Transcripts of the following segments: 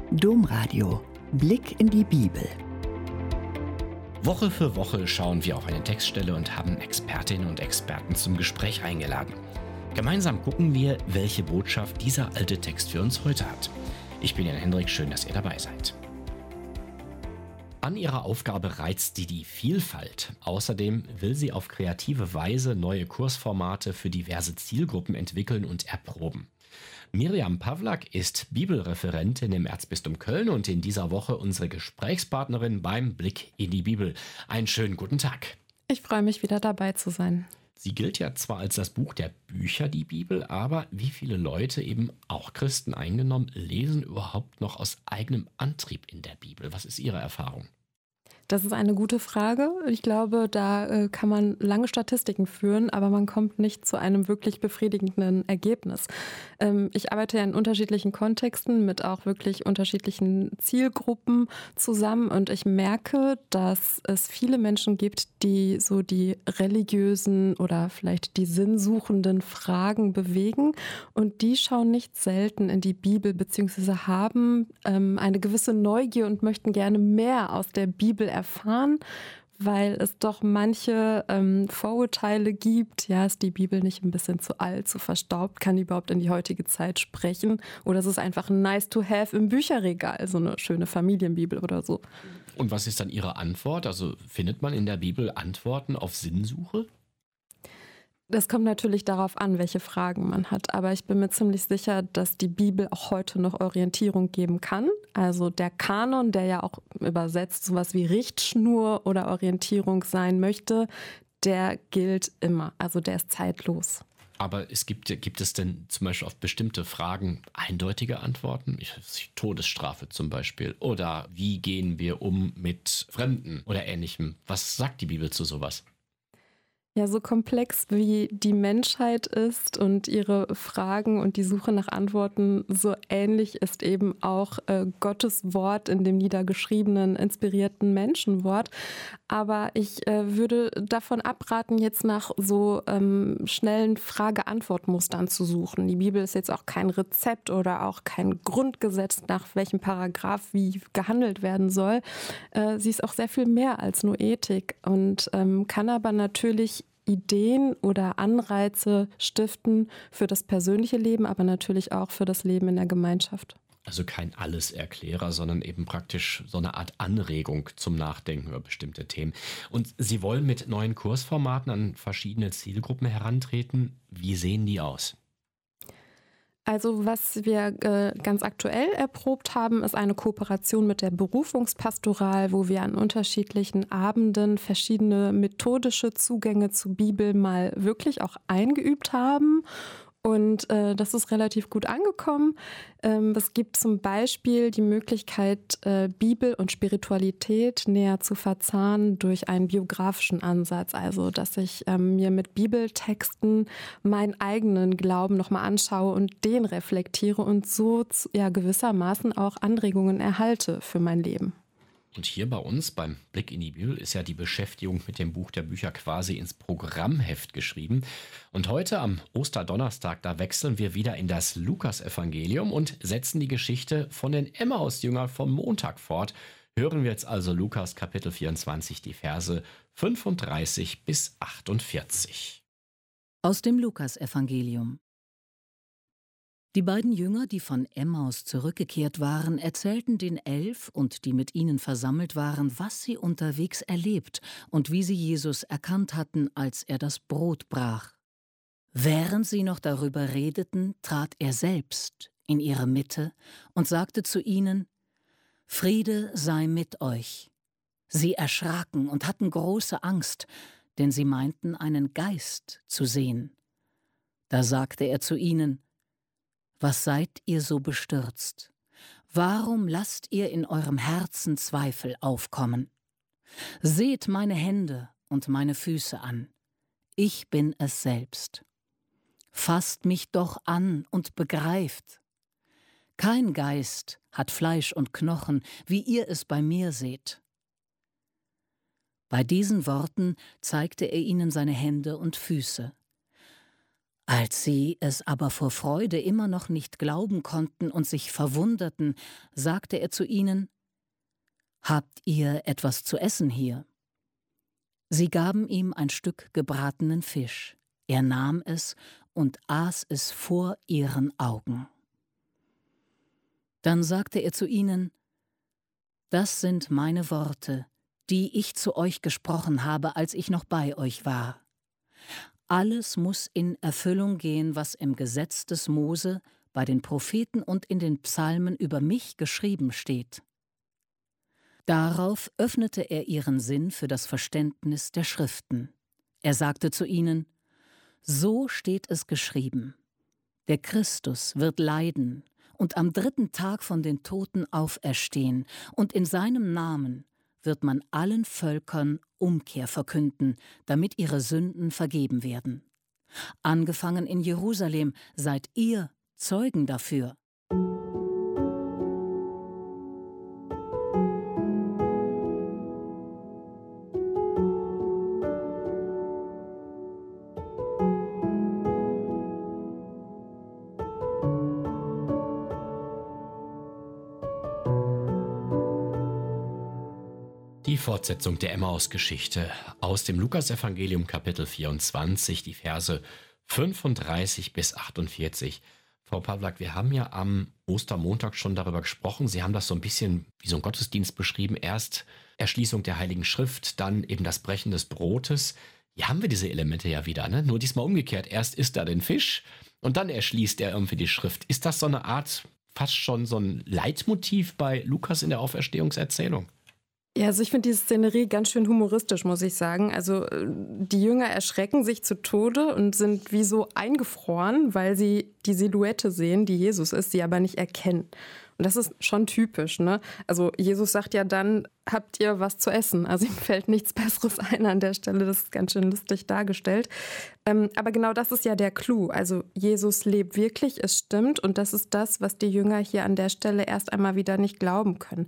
Domradio. Blick in die Bibel. Woche für Woche schauen wir auf eine Textstelle und haben Expertinnen und Experten zum Gespräch eingeladen. Gemeinsam gucken wir, welche Botschaft dieser alte Text für uns heute hat. Ich bin Jan Hendrik, schön, dass ihr dabei seid. An ihrer Aufgabe reizt sie die Vielfalt. Außerdem will sie auf kreative Weise neue Kursformate für diverse Zielgruppen entwickeln und erproben. Miriam Pawlak ist Bibelreferentin im Erzbistum Köln und in dieser Woche unsere Gesprächspartnerin beim Blick in die Bibel. Einen schönen guten Tag. Ich freue mich, wieder dabei zu sein. Sie gilt ja zwar als das Buch der Bücher, die Bibel, aber wie viele Leute, eben auch Christen eingenommen, lesen überhaupt noch aus eigenem Antrieb in der Bibel? Was ist Ihre Erfahrung? Das ist eine gute Frage. Ich glaube, da kann man lange Statistiken führen, aber man kommt nicht zu einem wirklich befriedigenden Ergebnis. Ich arbeite ja in unterschiedlichen Kontexten mit auch wirklich unterschiedlichen Zielgruppen zusammen und ich merke, dass es viele Menschen gibt, die so die religiösen oder vielleicht die sinnsuchenden Fragen bewegen und die schauen nicht selten in die Bibel beziehungsweise haben eine gewisse Neugier und möchten gerne mehr aus der Bibel erfahren, weil es doch manche Vorurteile gibt. Ja, ist die Bibel nicht ein bisschen zu alt, zu verstaubt? Kann die überhaupt in die heutige Zeit sprechen? Oder ist es einfach nice to have im Bücherregal, so eine schöne Familienbibel oder so? Und was ist dann Ihre Antwort? Also findet man in der Bibel Antworten auf Sinnsuche? Das kommt natürlich darauf an, welche Fragen man hat. Aber ich bin mir ziemlich sicher, dass die Bibel auch heute noch Orientierung geben kann. Also der Kanon, der ja auch übersetzt sowas wie Richtschnur oder Orientierung sein möchte, der gilt immer. Also der ist zeitlos. Aber gibt es denn zum Beispiel auf bestimmte Fragen eindeutige Antworten? Todesstrafe zum Beispiel. Oder wie gehen wir um mit Fremden oder Ähnlichem? Was sagt die Bibel zu sowas? Ja, so komplex wie die Menschheit ist und ihre Fragen und die Suche nach Antworten, so ähnlich ist eben auch Gottes Wort in dem niedergeschriebenen, inspirierten Menschenwort. Aber ich würde davon abraten, jetzt nach so schnellen Frage-Antwort-Mustern zu suchen. Die Bibel ist jetzt auch kein Rezept oder auch kein Grundgesetz, nach welchem Paragraph wie gehandelt werden soll. Sie ist auch sehr viel mehr als nur Ethik und kann aber natürlich Ideen oder Anreize stiften für das persönliche Leben, aber natürlich auch für das Leben in der Gemeinschaft. Also kein Alleserklärer, sondern eben praktisch so eine Art Anregung zum Nachdenken über bestimmte Themen. Und Sie wollen mit neuen Kursformaten an verschiedene Zielgruppen herantreten. Wie sehen die aus? Also was wir ganz aktuell erprobt haben, ist eine Kooperation mit der Berufungspastoral, wo wir an unterschiedlichen Abenden verschiedene methodische Zugänge zur Bibel mal wirklich auch eingeübt haben. Und das ist relativ gut angekommen. Es gibt zum Beispiel die Möglichkeit, Bibel und Spiritualität näher zu verzahnen durch einen biografischen Ansatz. Also, dass ich mir mit Bibeltexten meinen eigenen Glauben nochmal anschaue und den reflektiere und so gewissermaßen auch Anregungen erhalte für mein Leben. Und hier bei uns beim Blick in die Bibel ist ja die Beschäftigung mit dem Buch der Bücher quasi ins Programmheft geschrieben. Und heute am Osterdonnerstag, da wechseln wir wieder in das Lukas-Evangelium und setzen die Geschichte von den Emmaus-Jüngern vom Montag fort. Hören wir jetzt also Lukas Kapitel 24, die Verse 35 bis 48. Aus dem Lukas-Evangelium. Die beiden Jünger, die von Emmaus zurückgekehrt waren, erzählten den 11 und die mit ihnen versammelt waren, was sie unterwegs erlebt und wie sie Jesus erkannt hatten, als er das Brot brach. Während sie noch darüber redeten, trat er selbst in ihre Mitte und sagte zu ihnen: Friede sei mit euch. Sie erschraken und hatten große Angst, denn sie meinten, einen Geist zu sehen. Da sagte er zu ihnen: Was seid ihr so bestürzt? Warum lasst ihr in eurem Herzen Zweifel aufkommen? Seht meine Hände und meine Füße an. Ich bin es selbst. Fasst mich doch an und begreift. Kein Geist hat Fleisch und Knochen, wie ihr es bei mir seht. Bei diesen Worten zeigte er ihnen seine Hände und Füße. Als sie es aber vor Freude immer noch nicht glauben konnten und sich verwunderten, sagte er zu ihnen: »Habt ihr etwas zu essen hier?« Sie gaben ihm ein Stück gebratenen Fisch. Er nahm es und aß es vor ihren Augen. Dann sagte er zu ihnen: »Das sind meine Worte, die ich zu euch gesprochen habe, als ich noch bei euch war. Alles muss in Erfüllung gehen, was im Gesetz des Mose, bei den Propheten und in den Psalmen über mich geschrieben steht.« Darauf öffnete er ihren Sinn für das Verständnis der Schriften. Er sagte zu ihnen: »So steht es geschrieben: Der Christus wird leiden und am 3. Tag von den Toten auferstehen, und in seinem Namen wird man allen Völkern Umkehr verkünden, damit ihre Sünden vergeben werden. Angefangen in Jerusalem seid ihr Zeugen dafür.« Die Fortsetzung der Emmaus-Geschichte aus dem Lukasevangelium Kapitel 24, die Verse 35 bis 48. Frau Pawlak, wir haben ja am Ostermontag schon darüber gesprochen. Sie haben das so ein bisschen wie so ein Gottesdienst beschrieben. Erst Erschließung der Heiligen Schrift, dann eben das Brechen des Brotes. Hier haben wir diese Elemente ja wieder, ne? Nur diesmal umgekehrt. Erst isst er den Fisch und dann erschließt er irgendwie die Schrift. Ist das so eine Art, fast schon so ein Leitmotiv bei Lukas in der Auferstehungserzählung? Ja, also ich finde diese Szenerie ganz schön humoristisch, muss ich sagen. Also die Jünger erschrecken sich zu Tode und sind wie so eingefroren, weil sie die Silhouette sehen, die Jesus ist, sie aber nicht erkennen. Und das ist schon typisch, ne? Also Jesus sagt ja dann: Habt ihr was zu essen? Also ihm fällt nichts Besseres ein an der Stelle. Das ist ganz schön lustig dargestellt. Aber genau das ist ja der Clou. Also Jesus lebt wirklich, es stimmt. Und das ist das, was die Jünger hier an der Stelle erst einmal wieder nicht glauben können.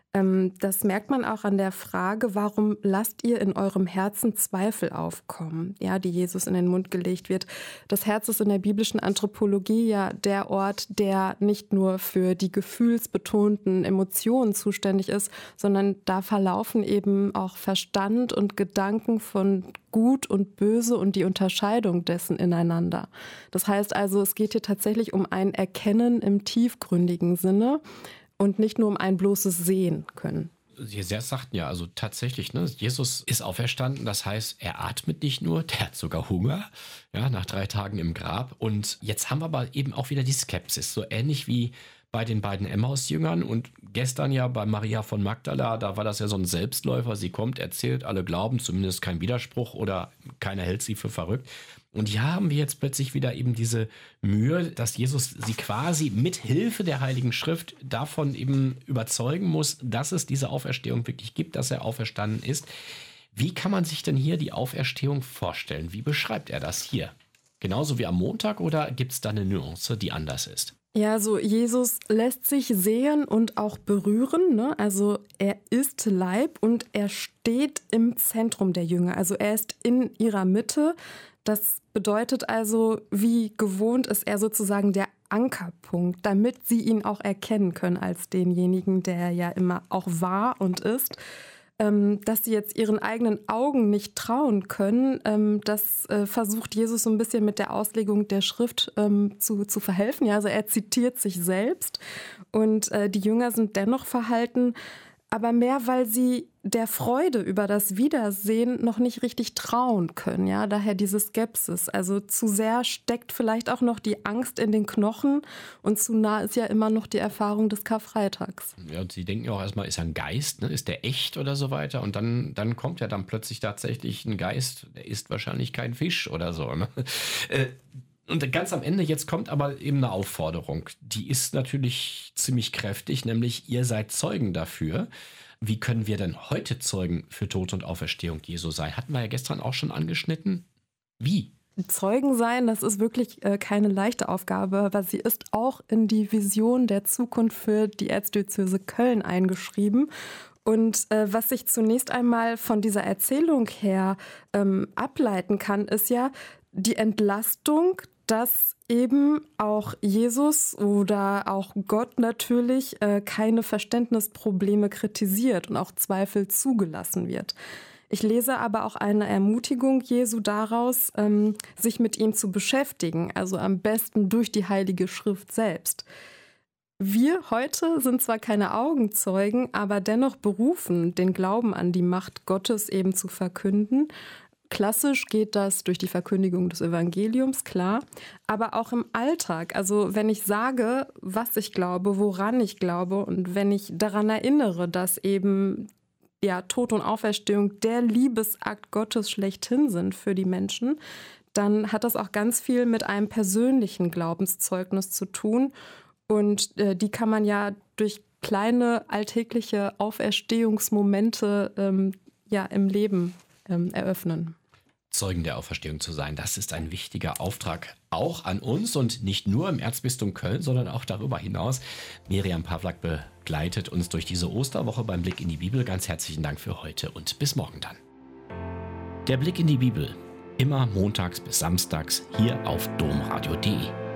Das merkt man auch an der Frage: Warum lasst ihr in eurem Herzen Zweifel aufkommen, ja, die Jesus in den Mund gelegt wird. Das Herz ist in der biblischen Anthropologie ja der Ort, der nicht nur für die gefühlsbetonten Emotionen zuständig ist, sondern da verlaufen eben auch Verstand und Gedanken von Gut und Böse und die Unterscheidung dessen ineinander. Das heißt also, es geht hier tatsächlich um ein Erkennen im tiefgründigen Sinne und nicht nur um ein bloßes Sehen können. Sie sagten ja, also tatsächlich, ne, Jesus ist auferstanden, das heißt, er atmet nicht nur, der hat sogar Hunger, ja, nach 3 Tagen im Grab. Und jetzt haben wir aber eben auch wieder die Skepsis, so ähnlich wie bei den beiden Emmaus-Jüngern und gestern ja bei Maria von Magdala, da war das ja so ein Selbstläufer, sie kommt, erzählt, alle glauben, zumindest kein Widerspruch oder keiner hält sie für verrückt. Und hier haben wir jetzt plötzlich wieder eben diese Mühe, dass Jesus sie quasi mit Hilfe der Heiligen Schrift davon eben überzeugen muss, dass es diese Auferstehung wirklich gibt, dass er auferstanden ist. Wie kann man sich denn hier die Auferstehung vorstellen? Wie beschreibt er das hier? Genauso wie am Montag oder gibt es da eine Nuance, die anders ist? Ja, so Jesus lässt sich sehen und auch berühren, ne? Also er ist Leib und er steht im Zentrum der Jünger. Also er ist in ihrer Mitte. Das bedeutet also, wie gewohnt ist er sozusagen der Ankerpunkt, damit sie ihn auch erkennen können als denjenigen, der er ja immer auch war und ist. Dass sie jetzt ihren eigenen Augen nicht trauen können, das versucht Jesus so ein bisschen mit der Auslegung der Schrift zu verhelfen. Ja, also er zitiert sich selbst und die Jünger sind dennoch verhalten, aber mehr, weil sie der Freude über das Wiedersehen noch nicht richtig trauen können. Ja, daher diese Skepsis. Also zu sehr steckt vielleicht auch noch die Angst in den Knochen und zu nah ist ja immer noch die Erfahrung des Karfreitags. Ja, und sie denken ja auch erstmal, ist er ein Geist, ne? Ist der echt oder so weiter? Und dann kommt ja dann plötzlich tatsächlich ein Geist, der isst wahrscheinlich kein Fisch oder so, ne? Und ganz am Ende, jetzt kommt aber eben eine Aufforderung. Die ist natürlich ziemlich kräftig, nämlich ihr seid Zeugen dafür. Wie können wir denn heute Zeugen für Tod und Auferstehung Jesu sein? Hatten wir ja gestern auch schon angeschnitten. Wie? Zeugen sein, das ist wirklich keine leichte Aufgabe, aber sie ist auch in die Vision der Zukunft für die Erzdiözese Köln eingeschrieben. Und was ich zunächst einmal von dieser Erzählung her ableiten kann, ist ja die Entlastung dass eben auch Jesus oder auch Gott natürlich keine Verständnisprobleme kritisiert und auch Zweifel zugelassen wird. Ich lese aber auch eine Ermutigung Jesu daraus, sich mit ihm zu beschäftigen, also am besten durch die Heilige Schrift selbst. Wir heute sind zwar keine Augenzeugen, aber dennoch berufen, den Glauben an die Macht Gottes eben zu verkünden. Klassisch geht das durch die Verkündigung des Evangeliums, klar, aber auch im Alltag. Also wenn ich sage, was ich glaube, woran ich glaube und wenn ich daran erinnere, dass eben Tod und Auferstehung der Liebesakt Gottes schlechthin sind für die Menschen, dann hat das auch ganz viel mit einem persönlichen Glaubenszeugnis zu tun. Und die kann man ja durch kleine alltägliche Auferstehungsmomente im Leben eröffnen. Zeugen der Auferstehung zu sein, das ist ein wichtiger Auftrag auch an uns und nicht nur im Erzbistum Köln, sondern auch darüber hinaus. Miriam Pawlak begleitet uns durch diese Osterwoche beim Blick in die Bibel. Ganz herzlichen Dank für heute und bis morgen dann. Der Blick in die Bibel, immer montags bis samstags hier auf domradio.de.